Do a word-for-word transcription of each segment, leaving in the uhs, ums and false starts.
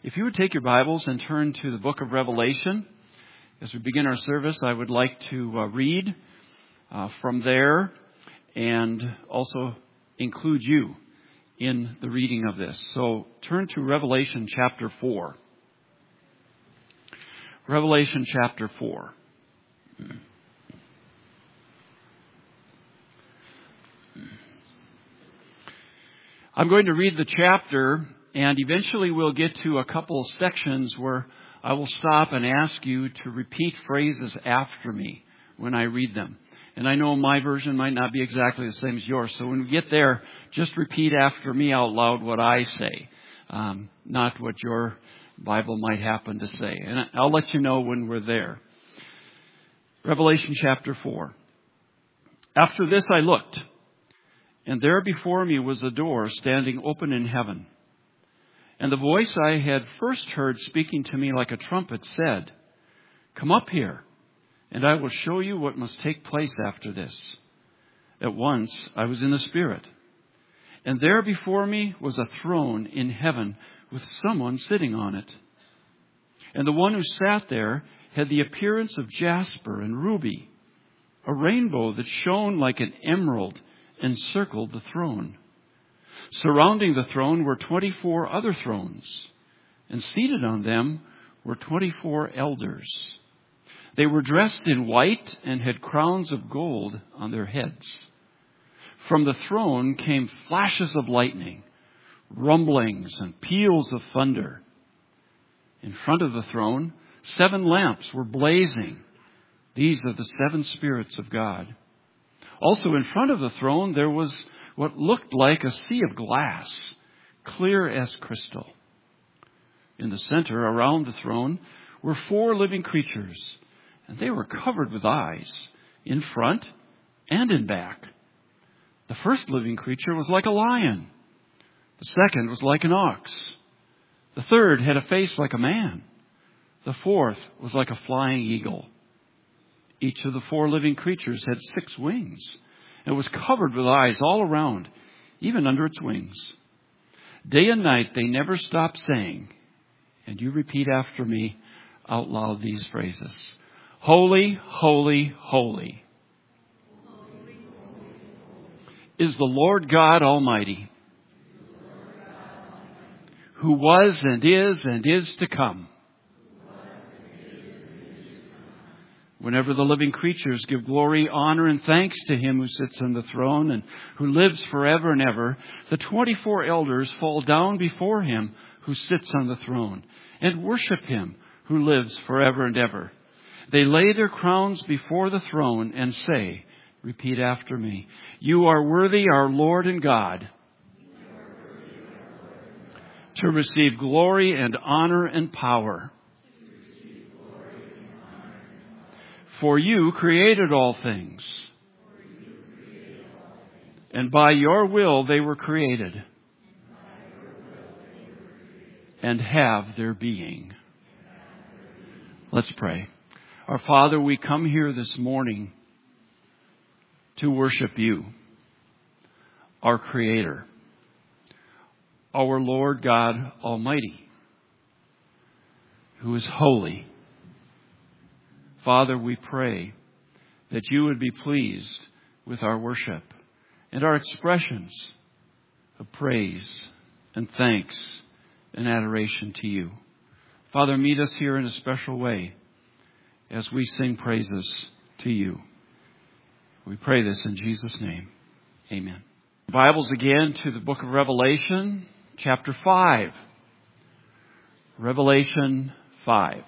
If you would take your Bibles and turn to the book of Revelation, as we begin our service, I would like to uh, read uh, from there and also include you in the reading of this. So turn to Revelation chapter four. Revelation chapter four. I'm going to read the chapter, and eventually we'll get to a couple of sections where I will stop and ask you to repeat phrases after me when I read them. And I know my version might not be exactly the same as yours, so when we get there, just repeat after me out loud what I say, um, not what your Bible might happen to say. And I'll let you know when we're there. Revelation chapter four. After this I looked, and there before me was a door standing open in heaven. And the voice I had first heard speaking to me like a trumpet said, "Come up here, and I will show you what must take place after this." At once I was in the Spirit, and there before me was a throne in heaven with someone sitting on it. And the one who sat there had the appearance of jasper and ruby. A rainbow that shone like an emerald encircled the throne. Surrounding the throne were twenty-four other thrones, and seated on them were twenty-four elders. They were dressed in white and had crowns of gold on their heads. From the throne came flashes of lightning, rumblings and peals of thunder. In front of the throne, seven lamps were blazing. These are the seven spirits of God. Also in front of the throne there was what looked like a sea of glass, clear as crystal. In the center, around the throne, were four living creatures, and they were covered with eyes, in front and in back. The first living creature was like a lion. The second was like an ox. The third had a face like a man. The fourth was like a flying eagle. Each of the four living creatures had six wings, and was covered with eyes all around, even under its wings. Day and night they never stopped saying, and you repeat after me out loud these phrases: Holy, holy, holy, holy, holy is the Lord God Almighty, who was and is and is to come. Whenever the living creatures give glory, honor, and thanks to Him who sits on the throne and who lives forever and ever, the twenty-four elders fall down before Him who sits on the throne and worship Him who lives forever and ever. They lay their crowns before the throne and say, repeat after me, "You are worthy, our Lord and God, to receive glory and honor and power. For you created all things, and by your will they were created, and have their being." Let's pray. Our Father, we come here this morning to worship you, our Creator, our Lord God Almighty, who is holy. Father, we pray that you would be pleased with our worship and our expressions of praise and thanks and adoration to you. Father, meet us here in a special way as we sing praises to you. We pray this in Jesus' name. Amen. Bibles again to the book of Revelation, chapter five. Revelation five.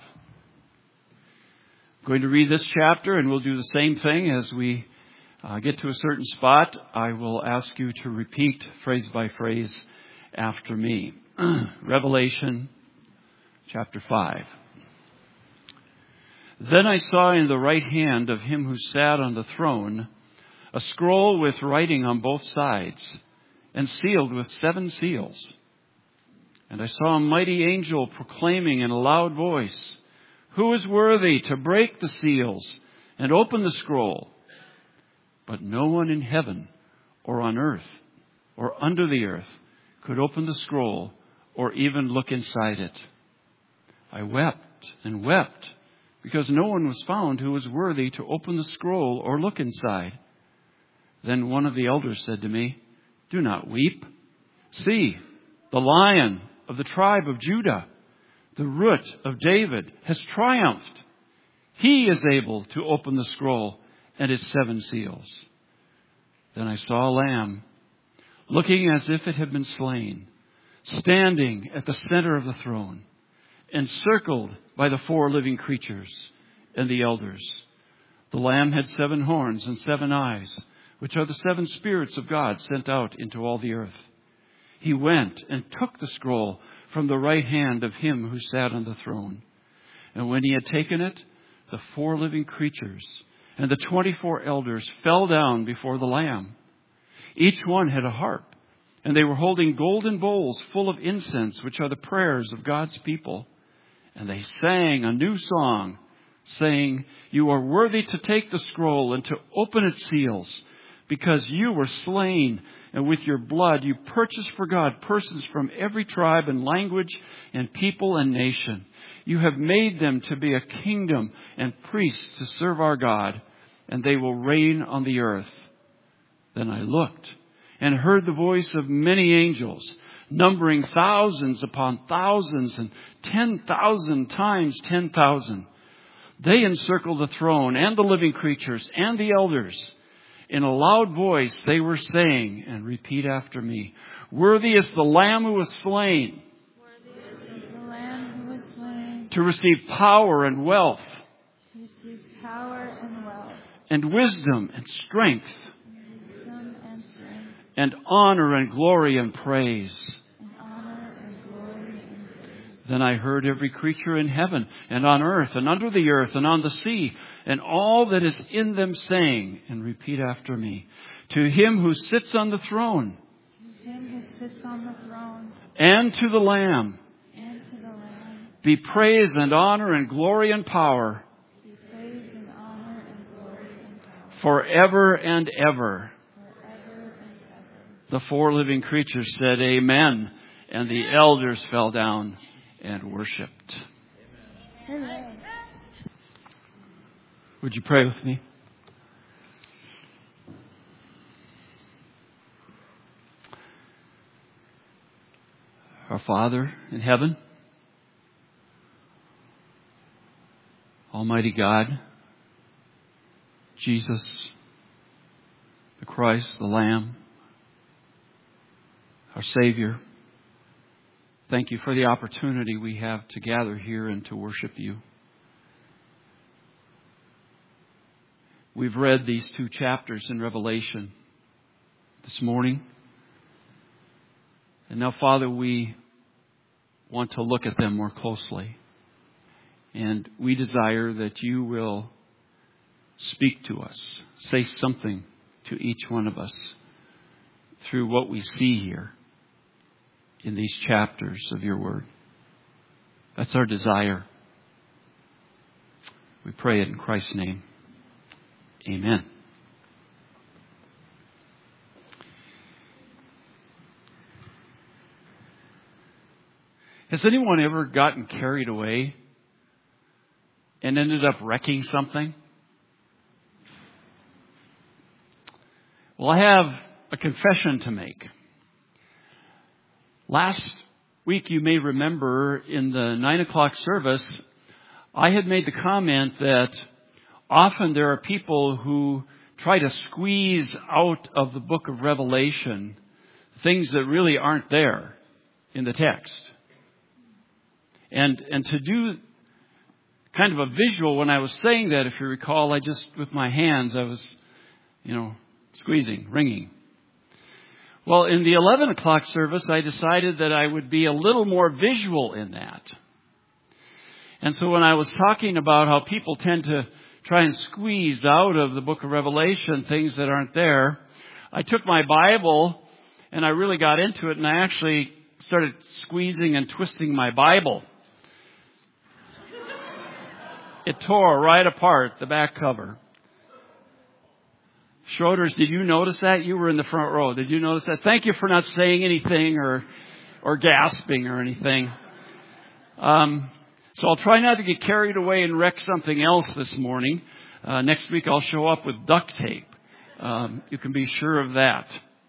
I'm going to read this chapter, and we'll do the same thing as we uh, get to a certain spot. I will ask you to repeat phrase by phrase after me. Revelation chapter five. Then I saw in the right hand of him who sat on the throne a scroll with writing on both sides, and sealed with seven seals. And I saw a mighty angel proclaiming in a loud voice, "Who is worthy to break the seals and open the scroll?" But no one in heaven or on earth or under the earth could open the scroll or even look inside it. I wept and wept because no one was found who was worthy to open the scroll or look inside. Then one of the elders said to me, do not weep. See, the Lion of the tribe of Judah, the Root of David, has triumphed. He is able to open the scroll and its seven seals. Then I saw a lamb, looking as if it had been slain, standing at the center of the throne, encircled by the four living creatures and the elders. The lamb had seven horns and seven eyes, which are the seven spirits of God sent out into all the earth. He went and took the scroll from the right hand of him who sat on the throne. And when he had taken it, the four living creatures and the twenty-four elders fell down before the Lamb. Each one had a harp, and they were holding golden bowls full of incense, which are the prayers of God's people. And they sang a new song, saying, you are worthy to take the scroll and to open its seals, because you were slain, and with your blood you purchased for God persons from every tribe and language and people and nation. You have made them to be a kingdom and priests to serve our God, and they will reign on the earth. Then I looked and heard the voice of many angels, numbering thousands upon thousands and ten thousand times ten thousand. They encircled the throne and the living creatures and the elders. In a loud voice they were saying, and repeat after me, worthy is the Lamb who was slain, Worthy is the Lamb who was slain, to receive power and wealth, to receive power and wealth, and wisdom and strength, wisdom and strength, and honor and glory and praise. and honor and glory and praise. Then I heard every creature in heaven and on earth and under the earth and on the sea and all that is in them saying, and repeat after me, to him who sits on the throne, To him who sits on the throne, and to the Lamb, and to the Lamb, be praise and honor and glory and power be praise and honor and glory and power, forever and ever. forever and ever. The four living creatures said, amen. And the elders fell down and worshipped. Amen. Would you pray with me? Our Father in heaven, Almighty God, Jesus, the Christ, the Lamb, our Savior, thank you for the opportunity we have to gather here and to worship you. We've read these two chapters in Revelation this morning. And now, Father, we want to look at them more closely. And we desire that you will speak to us, say something to each one of us through what we see here in these chapters of your word. That's our desire. We pray it in Christ's name. Amen. Has anyone ever gotten carried away and ended up wrecking something? Well, I have a confession to make. Last week, you may remember in the nine o'clock service, I had made the comment that often there are people who try to squeeze out of the book of Revelation things that really aren't there in the text. And and to do kind of a visual when I was saying that, if you recall, I just, with my hands, I was, you know, squeezing, wringing. Well, in the eleven o'clock service, I decided that I would be a little more visual in that. And so when I was talking about how people tend to try and squeeze out of the book of Revelation things that aren't there, I took my Bible and I really got into it, and I actually started squeezing and twisting my Bible. It tore right apart, the back cover. Schroeder's, did you notice that? You were in the front row. Did you notice that? Thank you for not saying anything or or gasping or anything. Um, So I'll try not to get carried away and wreck something else this morning. Uh, next week I'll show up with duct tape. Um, you can be sure of that.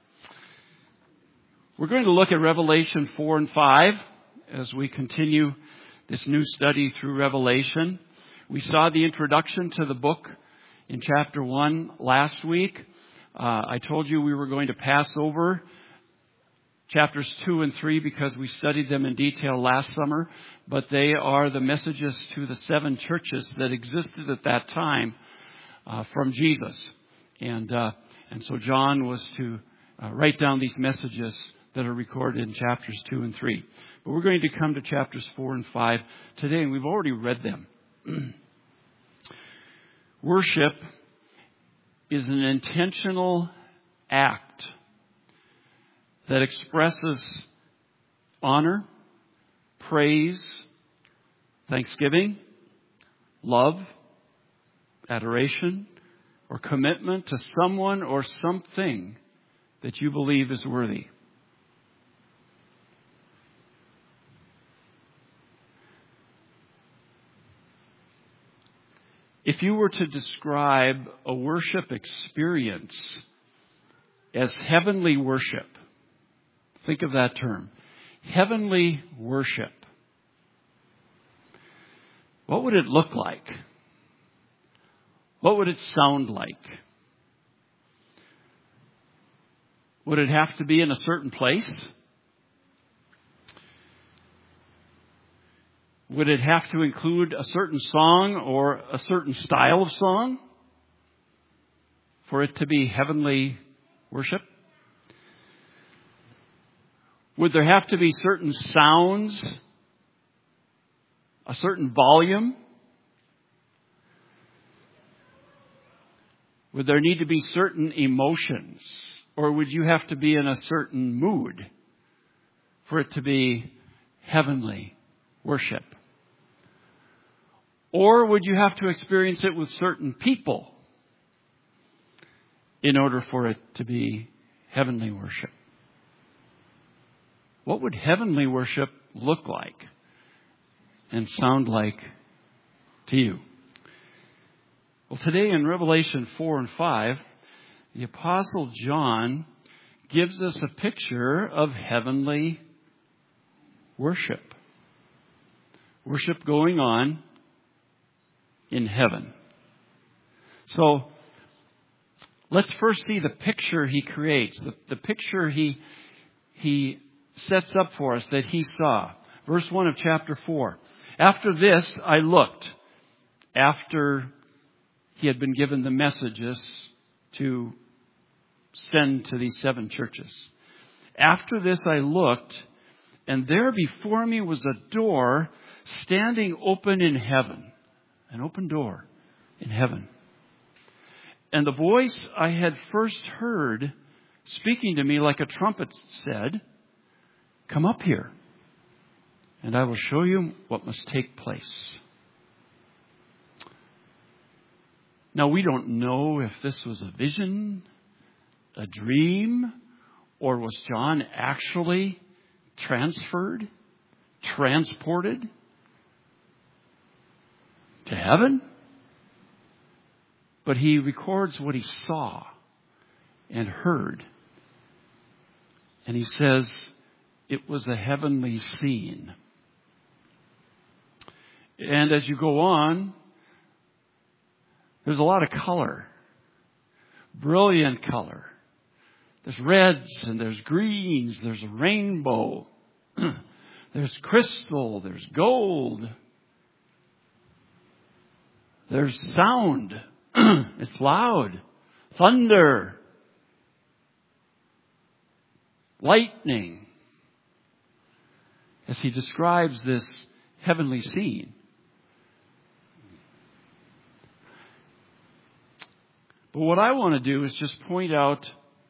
We're going to look at Revelation four and five as we continue this new study through Revelation. We saw the introduction to the book in chapter one last week. Uh, I told you we were going to pass over chapters two and three because we studied them in detail last summer, but they are the messages to the seven churches that existed at that time uh, from Jesus. And uh, and so John was to uh, write down these messages that are recorded in chapters two and three. But we're going to come to chapters four and five today, and we've already read them. Worship is an intentional act that expresses honor, praise, thanksgiving, love, adoration, or commitment to someone or something that you believe is worthy. If you were to describe a worship experience as heavenly worship, think of that term, heavenly worship, what would it look like? What would it sound like? Would it have to be in a certain place? Would it have to include a certain song or a certain style of song for it to be heavenly worship? Would there have to be certain sounds, a certain volume? Would there need to be certain emotions? Or would you have to be in a certain mood for it to be heavenly worship? Or would you have to experience it with certain people in order for it to be heavenly worship? What would heavenly worship look like and sound like to you? Well, today in Revelation four and five, the Apostle John gives us a picture of heavenly worship. Worship going on in heaven. So, let's first see the picture he creates, the, the picture he, he sets up for us that he saw. Verse one of chapter four. After this, I looked, after he had been given the messages to send to these seven churches. After this, I looked, and there before me was a door standing open in heaven. An open door in heaven. And the voice I had first heard speaking to me like a trumpet said, "Come up here, and I will show you what must take place." Now, we don't know if this was a vision, a dream, or was John actually transferred, transported to heaven? But he records what he saw and heard. And he says it was a heavenly scene. And as you go on, there's a lot of color. Brilliant color. There's reds and there's greens. There's a rainbow. There's crystal. There's gold. There's sound. It's loud. Thunder. Lightning. As he describes this heavenly scene. But what I want to do is just point out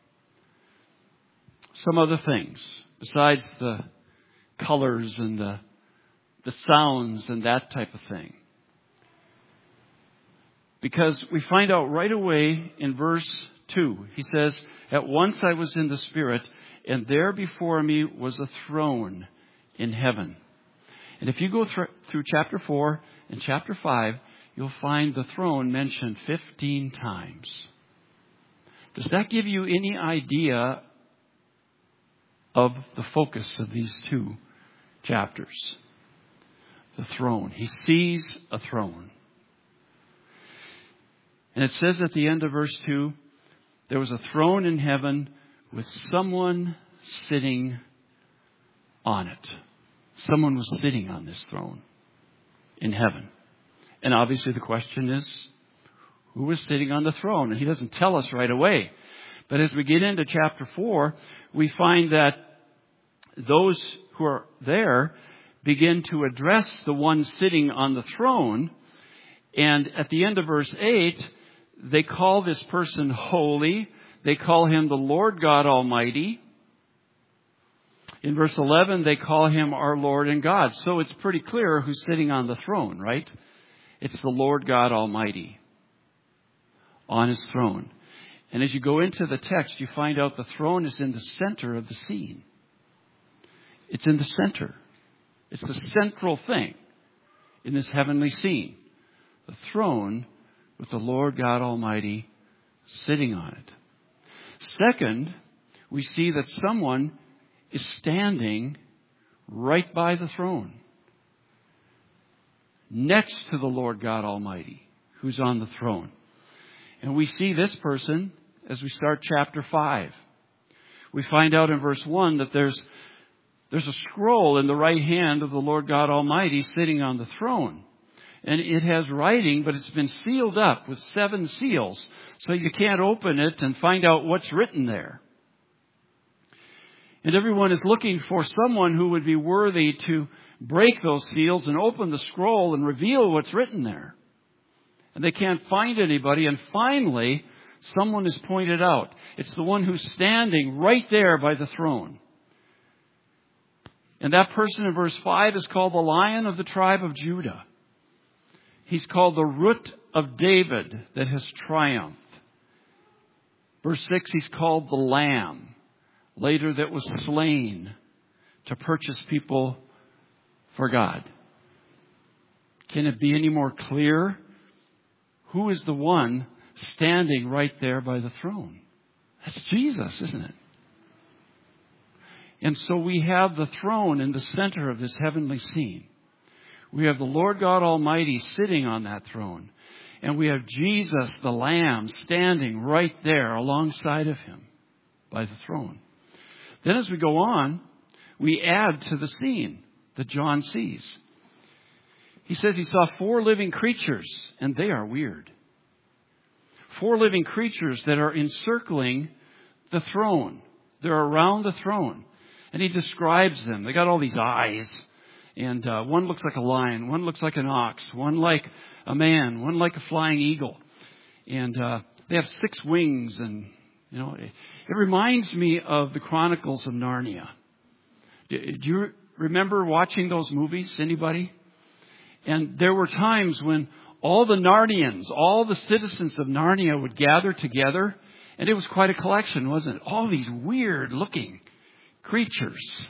some other things besides the colors and the, the sounds and that type of thing. Because we find out right away in verse two, he says, "At once I was in the Spirit, and there before me was a throne in heaven." And if you go through, through chapter four and chapter five, you'll find the throne mentioned fifteen times. Does that give you any idea of the focus of these two chapters? The throne. He sees a throne. And it says at the end of verse two, there was a throne in heaven with someone sitting on it. Someone was sitting on this throne in heaven. And obviously the question is, who was sitting on the throne? And he doesn't tell us right away. But as we get into chapter four, we find that those who are there begin to address the one sitting on the throne. And at the end of verse eight, they call this person holy. They call him the Lord God Almighty. In verse eleven, they call him our Lord and God. So it's pretty clear who's sitting on the throne, right? It's the Lord God Almighty on his throne. And as you go into the text, you find out the throne is in the center of the scene. It's in the center. It's the central thing in this heavenly scene. The throne with the Lord God Almighty sitting on it. Second, we see that someone is standing right by the throne, next to the Lord God Almighty, who's on the throne. And we see this person as we start chapter five. We find out in verse one that there's there's a scroll in the right hand of the Lord God Almighty sitting on the throne. And it has writing, but it's been sealed up with seven seals, so you can't open it and find out what's written there. And everyone is looking for someone who would be worthy to break those seals and open the scroll and reveal what's written there. And they can't find anybody. And finally, someone is pointed out. It's the one who's standing right there by the throne. And that person in verse five is called the Lion of the tribe of Judah. He's called the Root of David that has triumphed. Verse six, he's called the Lamb, later that was slain to purchase people for God. Can it be any more clear? Who is the one standing right there by the throne? That's Jesus, isn't it? And so we have the throne in the center of this heavenly scene. We have the Lord God Almighty sitting on that throne. And we have Jesus, the Lamb, standing right there alongside of him by the throne. Then as we go on, we add to the scene that John sees. He says he saw four living creatures, and they are weird. Four living creatures that are encircling the throne. They're around the throne. And he describes them. They got all these eyes. And uh, one looks like a lion. One looks like an ox. One like a man. One like a flying eagle. And uh, they have six wings. And, you know, it, it reminds me of the Chronicles of Narnia. Do, do you remember watching those movies? Anybody? And there were times when all the Narnians, all the citizens of Narnia would gather together. And it was quite a collection, wasn't it? All these weird looking creatures.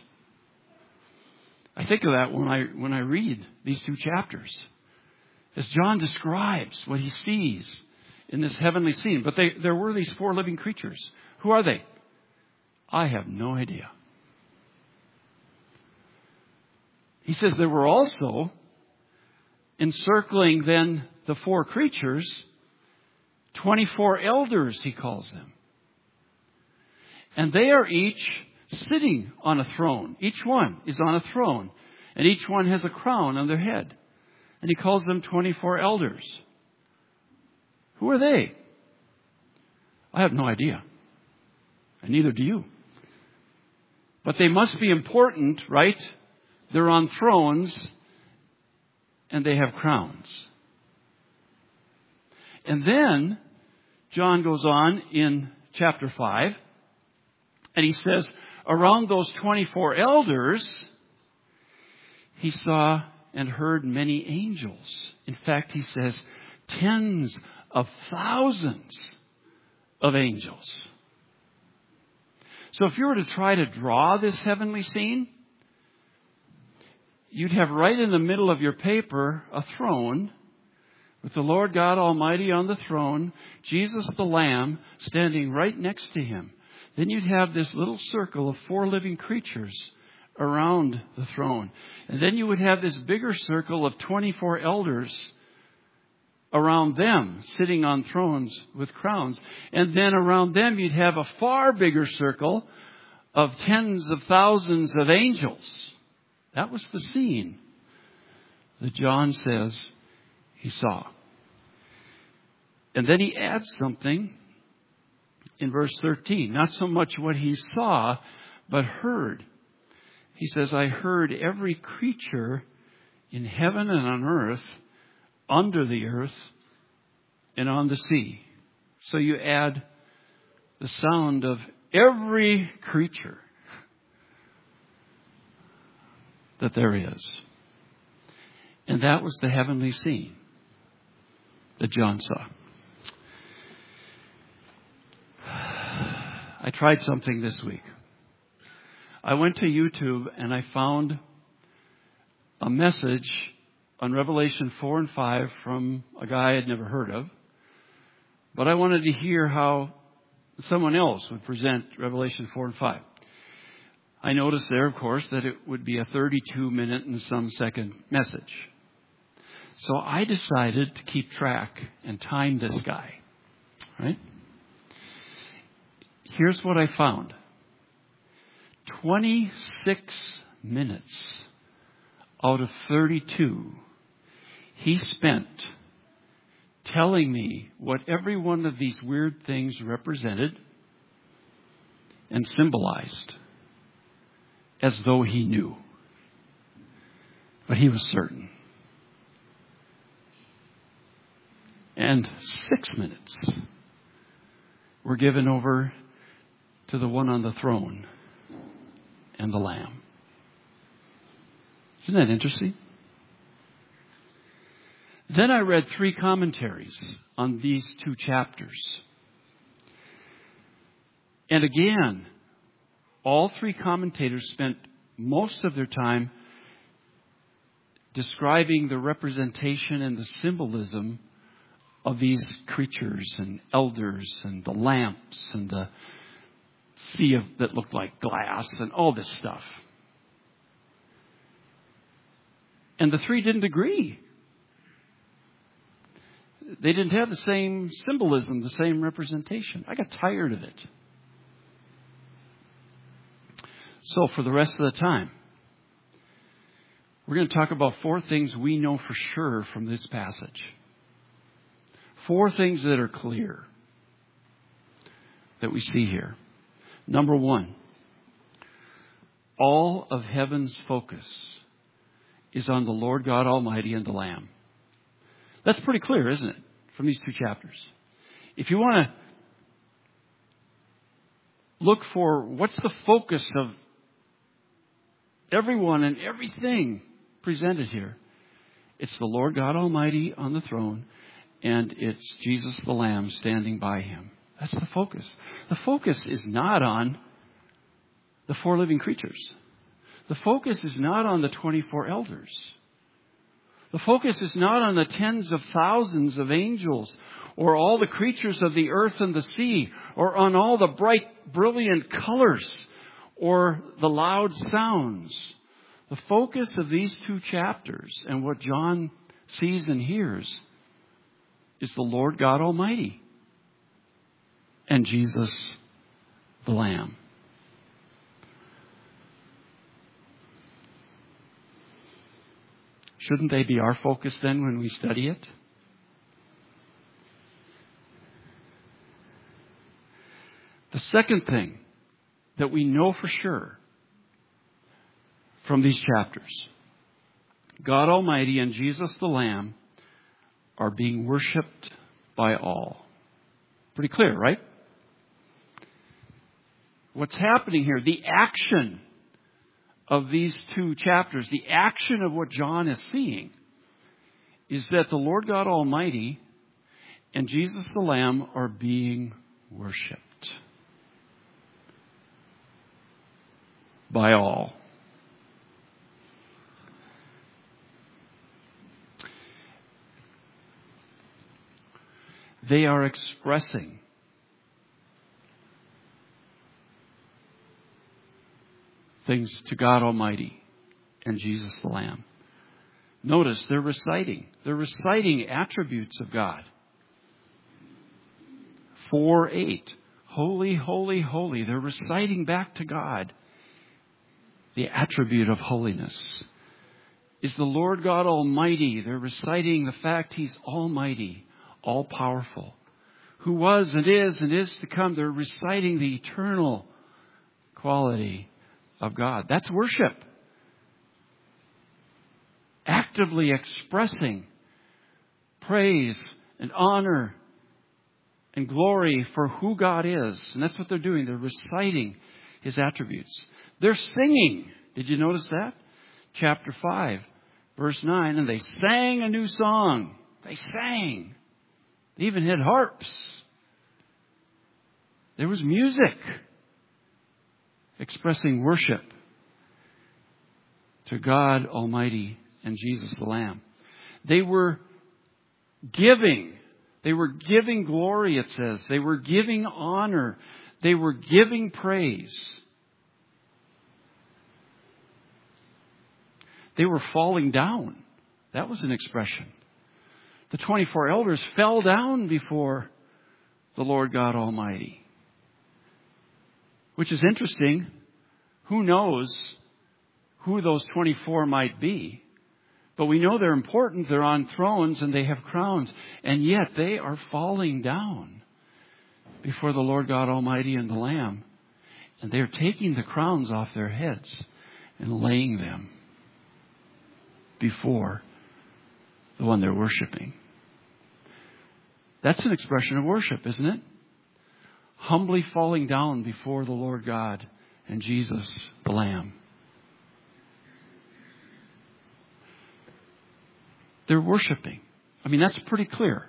I think of that when I when I read these two chapters. As John describes what he sees in this heavenly scene. But they, there were these four living creatures. Who are they? I have no idea. He says there were also encircling then the four creatures, twenty-four elders, he calls them. And they are each sitting on a throne. Each one is on a throne. And each one has a crown on their head. And he calls them twenty-four elders. Who are they? I have no idea. And neither do you. But they must be important, right? They're on thrones and they have crowns. And then John goes on in chapter five and he says, around those twenty-four elders, he saw and heard many angels. In fact, he says tens of thousands of angels. So if you were to try to draw this heavenly scene, you'd have right in the middle of your paper a throne with the Lord God Almighty on the throne, Jesus the Lamb standing right next to him. Then you'd have this little circle of four living creatures around the throne. And then you would have this bigger circle of twenty-four elders around them, sitting on thrones with crowns. And then around them you'd have a far bigger circle of tens of thousands of angels. That was the scene that John says he saw. And then he adds something in verse thirteen. Not so much what he saw, but heard. He says, I heard every creature in heaven and on earth, under the earth, and on the sea. So you add the sound of every creature that there is. And that was the heavenly scene that John saw. I tried something this week. I went to YouTube and I found a message on Revelation four and five from a guy I'd never heard of. But I wanted to hear how someone else would present Revelation four and five. I noticed there, of course, that it would be a thirty-two minute and some second message. So I decided to keep track and time this guy. Right? Here's what I found. twenty-six minutes out of thirty-two, he spent telling me what every one of these weird things represented and symbolized, as though he knew. But he was certain. And six minutes were given over to the one on the throne and the Lamb. Isn't that interesting? Then I read three commentaries on these two chapters. And again, all three commentators spent most of their time describing the representation and the symbolism of these creatures and elders and the lamps and the sea of, that looked like glass and all this stuff. And the three didn't agree. They didn't have the same symbolism, the same representation. I got tired of it. So for the rest of the time, we're going to talk about four things we know for sure from this passage. Four things that are clear that we see here. Number one, all of heaven's focus is on the Lord God Almighty and the Lamb. That's pretty clear, isn't it, from these two chapters? If you want to look for what's the focus of everyone and everything presented here, it's the Lord God Almighty on the throne, and it's Jesus the Lamb standing by him. That's the focus. The focus is not on the four living creatures. The focus is not on the twenty-four elders. The focus is not on the tens of thousands of angels or all the creatures of the earth and the sea or on all the bright, brilliant colors or the loud sounds. The focus of these two chapters and what John sees and hears is the Lord God Almighty and Jesus the Lamb. Shouldn't they be our focus then when we study it? The second thing that we know for sure from these chapters, God Almighty and Jesus the Lamb are being worshipped by all. Pretty clear, right? What's happening here, the action of these two chapters, the action of what John is seeing, is that the Lord God Almighty and Jesus the Lamb are being worshipped by all. They are expressing things to God Almighty and Jesus the Lamb. Notice they're reciting. They're reciting attributes of God. four eight. Holy, holy, holy. They're reciting back to God the attribute of holiness. Is the Lord God Almighty. They're reciting the fact He's almighty, all-powerful, who was and is and is to come. They're reciting the eternal quality of God. That's worship. Actively expressing praise and honor and glory for who God is. And that's what they're doing. They're reciting His attributes. They're singing. Did you notice that? Chapter five, verse nine. And they sang a new song. They sang. They even had harps. There was music expressing worship to God Almighty and Jesus the Lamb. They were giving. They were giving glory, it says. They were giving honor. They were giving praise. They were falling down. That was an expression. The twenty-four elders fell down before the Lord God Almighty. Which is interesting. Who knows who those twenty-four might be? But we know they're important. They're on thrones and they have crowns. And yet they are falling down before the Lord God Almighty and the Lamb. And they're taking the crowns off their heads and laying them before the one they're worshiping. That's an expression of worship, isn't it? Humbly falling down before the Lord God and Jesus, the Lamb. They're worshiping. I mean, that's pretty clear.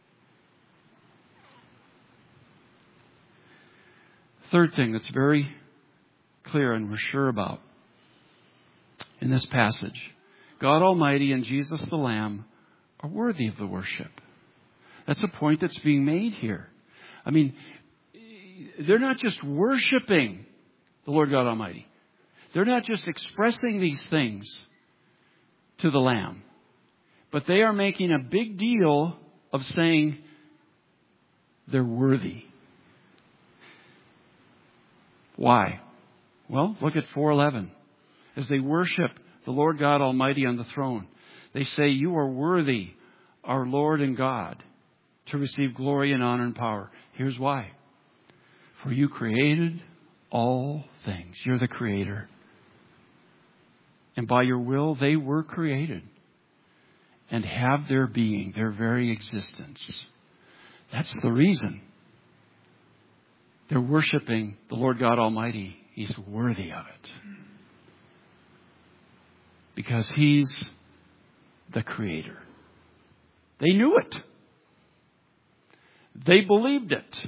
Third thing that's very clear and we're sure about in this passage. God Almighty and Jesus the Lamb are worthy of the worship. That's a point that's being made here. I mean, they're not just worshiping the Lord God Almighty. They're not just expressing these things to the Lamb. But they are making a big deal of saying they're worthy. Why? Well, look at four eleven. As they worship the Lord God Almighty on the throne, they say, "You are worthy, our Lord and God, to receive glory and honor and power." Here's why. For you created all things. You're the creator. And by your will, they were created and have their being, their very existence. That's the reason they're worshiping the Lord God Almighty. He's worthy of it. Because He's the Creator. They knew it. They believed it.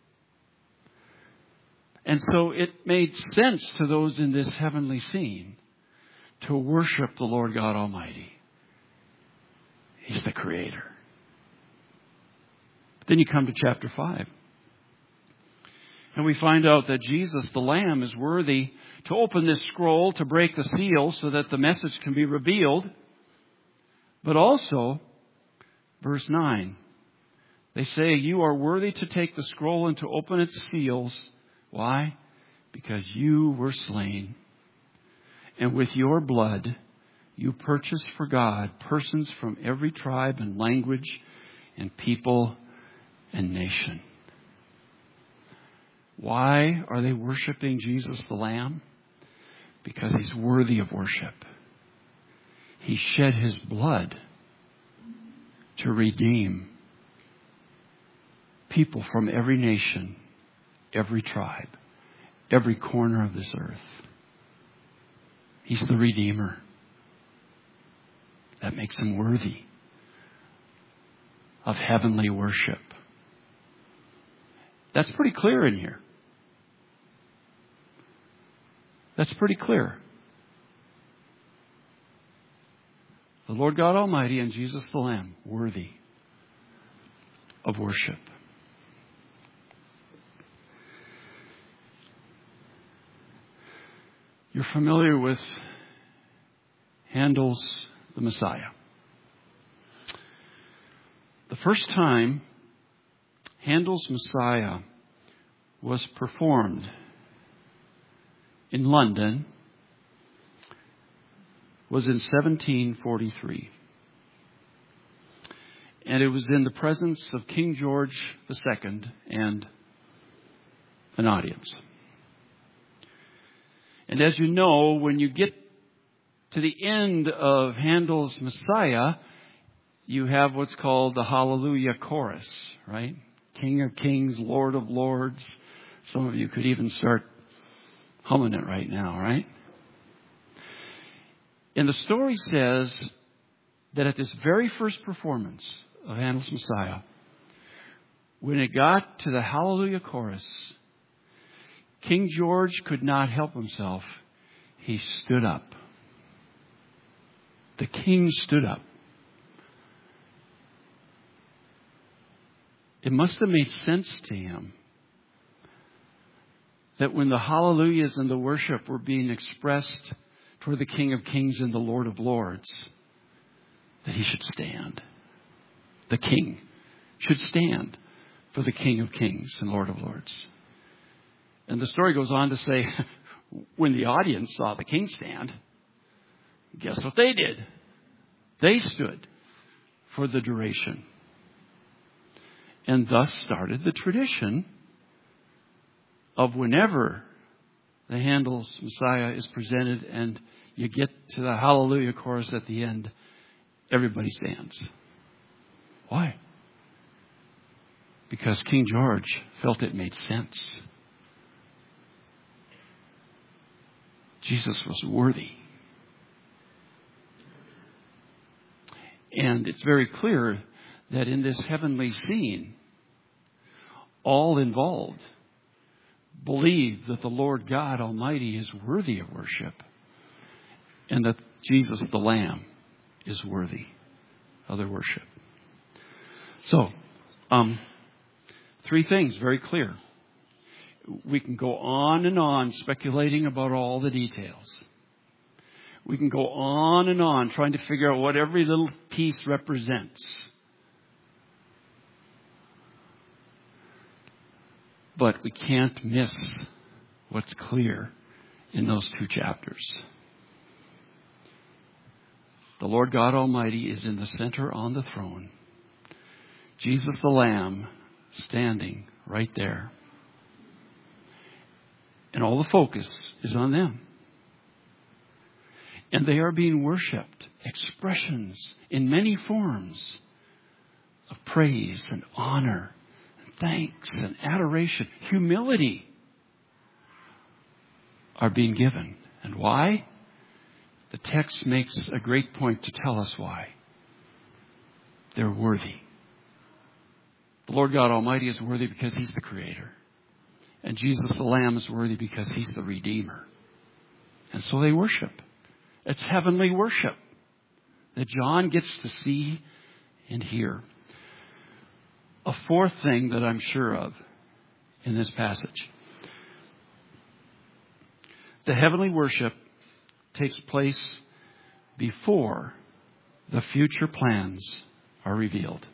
And so it made sense to those in this heavenly scene to worship the Lord God Almighty. He's the Creator. But then you come to chapter five. And we find out that Jesus, the Lamb, is worthy to open this scroll, to break the seal so that the message can be revealed. But also, verse nine, they say, "You are worthy to take the scroll and to open its seals." Why? Because you were slain. And with your blood, you purchased for God persons from every tribe and language and people and nation. Why are they worshiping Jesus the Lamb? Because He's worthy of worship. He shed His blood to redeem people from every nation, every tribe, every corner of this earth. He's the Redeemer. That makes Him worthy of heavenly worship. That's pretty clear in here. That's pretty clear. The Lord God Almighty and Jesus the Lamb, worthy. of worship. You're familiar with Handel's The Messiah. The first time Handel's Messiah was performed in London was in seventeen forty-three. And it was in the presence of King George the Second and an audience. And as you know, when you get to the end of Handel's Messiah, you have what's called the Hallelujah Chorus, right? King of Kings, Lord of Lords. Some of you could even start humming it right now, right? And the story says that at this very first performance of Handel's Messiah, when it got to the Hallelujah Chorus, King George could not help himself. He stood up. The king stood up. It must have made sense to him that when the hallelujahs and the worship were being expressed toward the King of Kings and the Lord of Lords, that he should stand. The king should stand for the King of Kings and Lord of Lords. And the story goes on to say, when the audience saw the king stand, guess what they did? They stood for the duration. And thus started the tradition of whenever the Handel's Messiah is presented and you get to the Hallelujah Chorus at the end, everybody stands. Why? Because King George felt it made sense. Jesus was worthy. And it's very clear that in this heavenly scene, all involved believe that the Lord God Almighty is worthy of worship and that Jesus the Lamb is worthy of their worship. So, um, three things very clear. We can go on and on speculating about all the details. We can go on and on trying to figure out what every little piece represents. But we can't miss what's clear in those two chapters. The Lord God Almighty is in the center on the throne. Jesus the Lamb standing right there. And all the focus is on them. And they are being worshipped. Expressions in many forms of praise and honor and thanks and adoration, humility are being given. And why? The text makes a great point to tell us why. They're worthy. The Lord God Almighty is worthy because He's the Creator. And Jesus the Lamb is worthy because He's the Redeemer. And so they worship. It's heavenly worship that John gets to see and hear. A fourth thing that I'm sure of in this passage. The heavenly worship takes place before the future plans are revealed.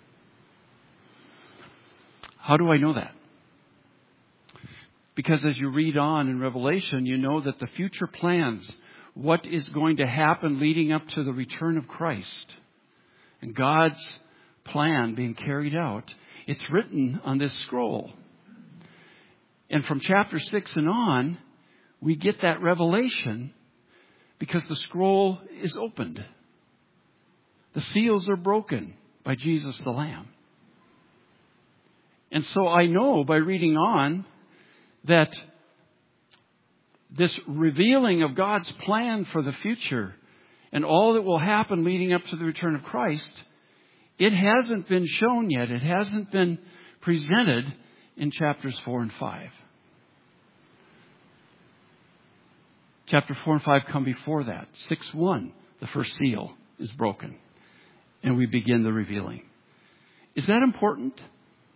How do I know that? Because as you read on in Revelation, you know that the future plans, what is going to happen leading up to the return of Christ, and God's plan being carried out, it's written on this scroll. And from chapter six and on, we get that revelation because the scroll is opened. The seals are broken by Jesus the Lamb. And so I know by reading on that this revealing of God's plan for the future and all that will happen leading up to the return of Christ, it hasn't been shown yet. It hasn't been presented in chapters four and five. Chapter four and five come before that. six one, the first seal is broken. And we begin the revealing. Is that important?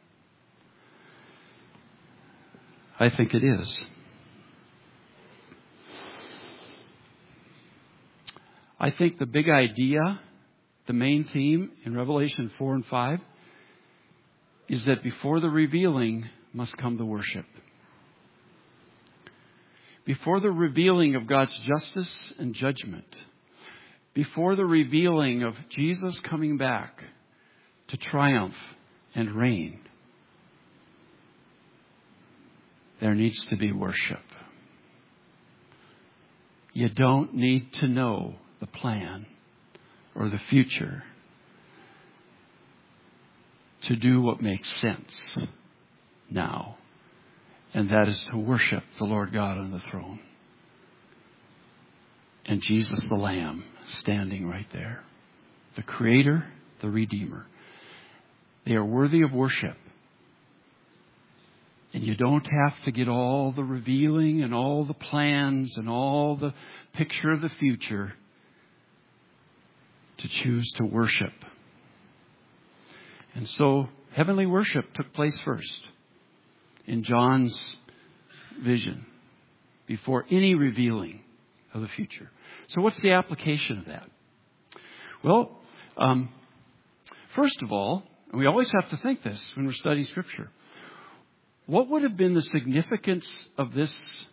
I think it is. I think the big idea, the main theme in Revelation four and five, is that before the revealing must come the worship. Before the revealing of God's justice and judgment, before the revealing of Jesus coming back to triumph and reign, there needs to be worship. You don't need to know the plan or the future to do what makes sense now. And that is to worship the Lord God on the throne. And Jesus the Lamb standing right there. The Creator, the Redeemer. They are worthy of worship. And you don't have to get all the revealing and all the plans and all the picture of the future to choose to worship. And so heavenly worship took place first in John's vision before any revealing of the future. So what's the application of that? Well, um, first of all, and we always have to think this when we're studying Scripture, what would have been the significance of this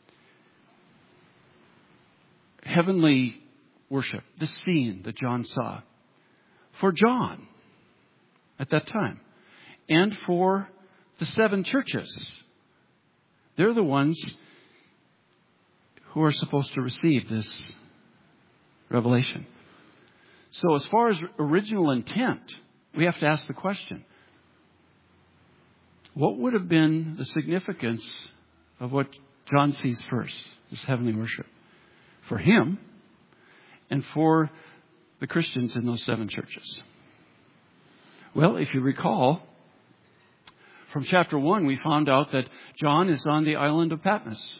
heavenly worship, this scene that John saw, for John at that time, and for the seven churches? They're the ones who are supposed to receive this revelation. So as far as original intent, we have to ask the question, what would have been the significance of what John sees first, this heavenly worship, for him and for the Christians in those seven churches? Well, if you recall, from chapter one, we found out that John is on the island of Patmos.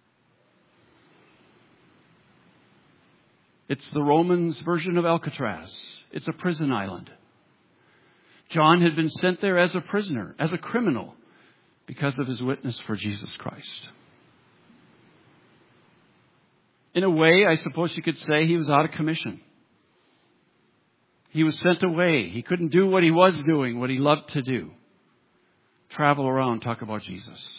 It's the Romans' version of Alcatraz. It's a prison island. John had been sent there as a prisoner, as a criminal, because of his witness for Jesus Christ. In a way, I suppose you could say he was out of commission. He was sent away. He couldn't do what he was doing, what he loved to do. Travel around, talk about Jesus.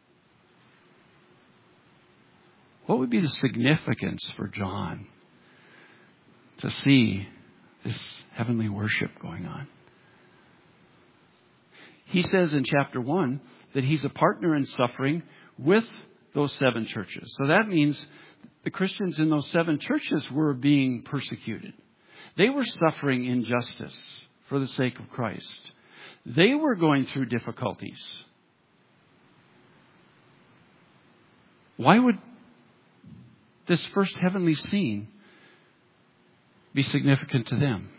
What would be the significance for John to see this heavenly worship going on? He says in chapter one that he's a partner in suffering with those seven churches. So that means the Christians in those seven churches were being persecuted. They were suffering injustice for the sake of Christ. They were going through difficulties. Why would this first heavenly scene be significant to them?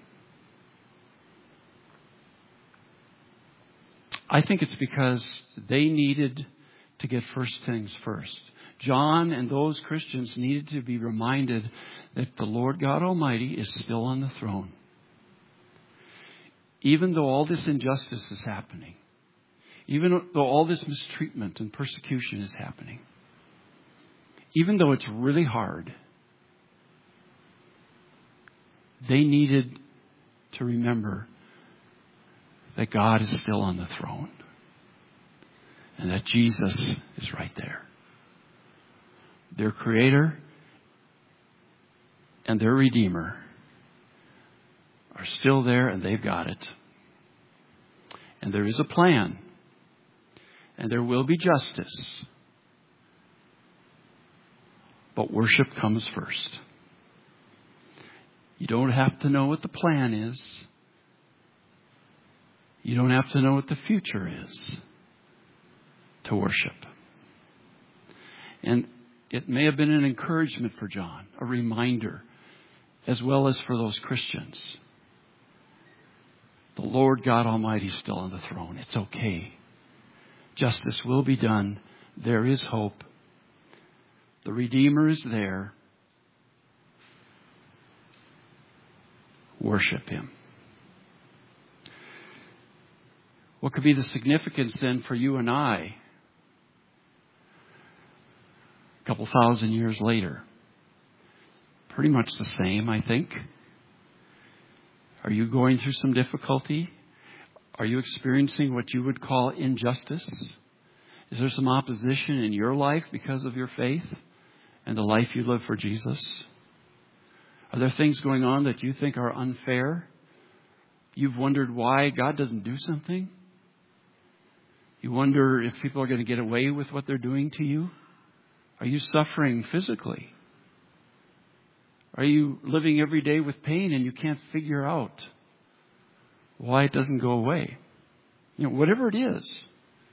I think it's because they needed to get first things first. John and those Christians needed to be reminded that the Lord God Almighty is still on the throne. Even though all this injustice is happening, even though all this mistreatment and persecution is happening, even though it's really hard, they needed to remember that God is still on the throne and that Jesus is right there. Their Creator and their Redeemer are still there, and they've got it. And there is a plan, and there will be justice. But worship comes first. You don't have to know what the plan is. You don't have to know what the future is to worship. And it may have been an encouragement for John, a reminder, as well as for those Christians. The Lord God Almighty is still on the throne. It's okay. Justice will be done. There is hope. The Redeemer is there. Worship Him. What could be the significance then for you and I couple thousand years later? Pretty much the same, I think. Are you going through some difficulty? Are you experiencing what you would call injustice? Is there some opposition in your life because of your faith and the life you live for Jesus? Are there things going on that you think are unfair? You've wondered why God doesn't do something? You wonder if people are going to get away with what they're doing to you? Are you suffering physically? Are you living every day with pain and you can't figure out why it doesn't go away? You know, whatever it is.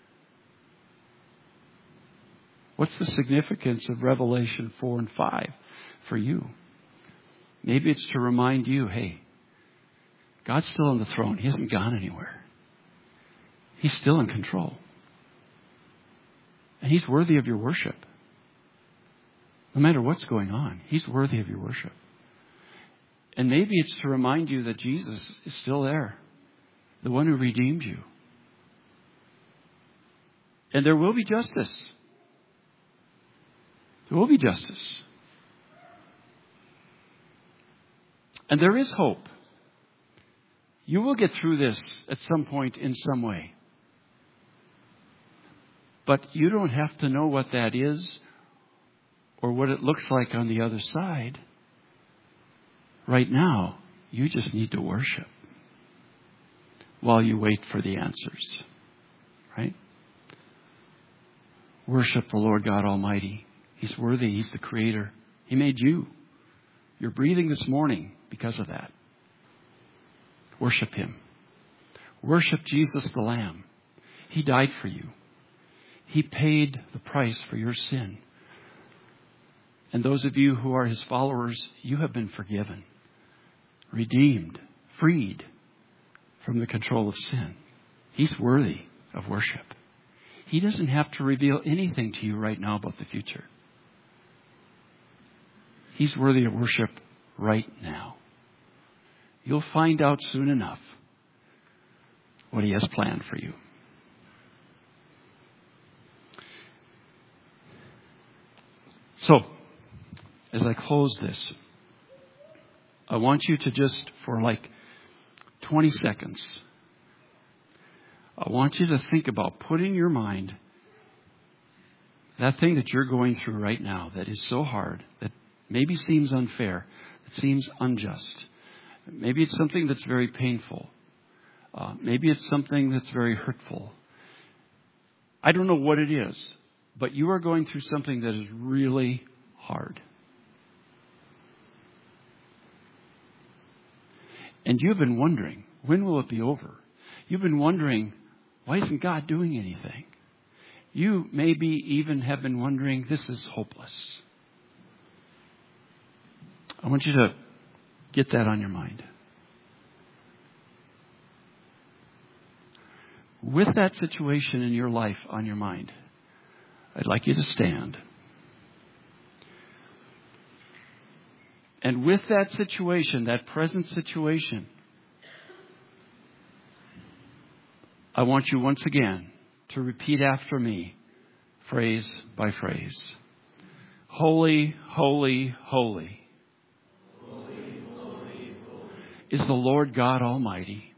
What's the significance of Revelation four and five for you? Maybe it's to remind you, hey, God's still on the throne. He hasn't gone anywhere. He's still in control. And He's worthy of your worship. No matter what's going on, He's worthy of your worship. And maybe it's to remind you that Jesus is still there, the one who redeemed you. And there will be justice. There will be justice. And there is hope. You will get through this at some point in some way. But you don't have to know what that is or what it looks like on the other side. Right now, you just need to worship while you wait for the answers. Right? Worship the Lord God Almighty. He's worthy. He's the Creator. He made you. You're breathing this morning because of that. Worship Him. Worship Jesus the Lamb. He died for you. He paid the price for your sin. And those of you who are His followers, you have been forgiven, redeemed, freed from the control of sin. He's worthy of worship. He doesn't have to reveal anything to you right now about the future. He's worthy of worship right now. You'll find out soon enough what He has planned for you. So, as I close this, I want you to just, for like twenty seconds, I want you to think about putting your mind, that thing that you're going through right now that is so hard, that maybe seems unfair, that seems unjust. Maybe it's something that's very painful. Uh, maybe it's something that's very hurtful. I don't know what it is, but you are going through something that is really hard. And you've been wondering, when will it be over? You've been wondering, why isn't God doing anything? You maybe even have been wondering, this is hopeless. I want you to get that on your mind. With that situation in your life on your mind, I'd like you to stand. And with that situation, that present situation, I want you once again to repeat after me, phrase by phrase. Holy, holy, holy. Holy, holy, holy is the Lord God Almighty,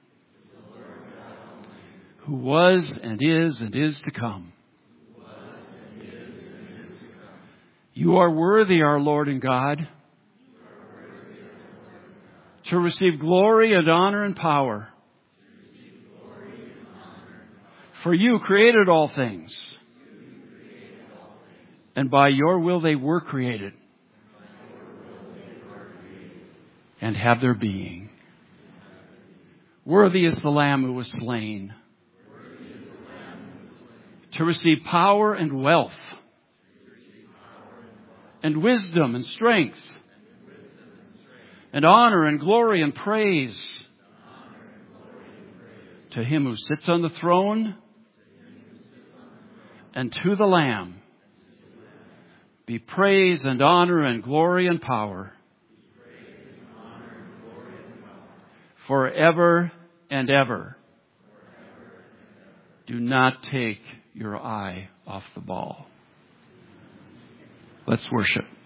who was and is and is to come. You are worthy, our Lord and God, to receive glory and honor and power. For you created all things, and by your will they were created and have their being. Worthy is the Lamb who was slain to receive power and wealth and wisdom and strength and honor and glory and praise to Him who sits on the throne and to the Lamb be praise and honor and glory and power forever and ever. Do not take your eye off the ball. Let's worship.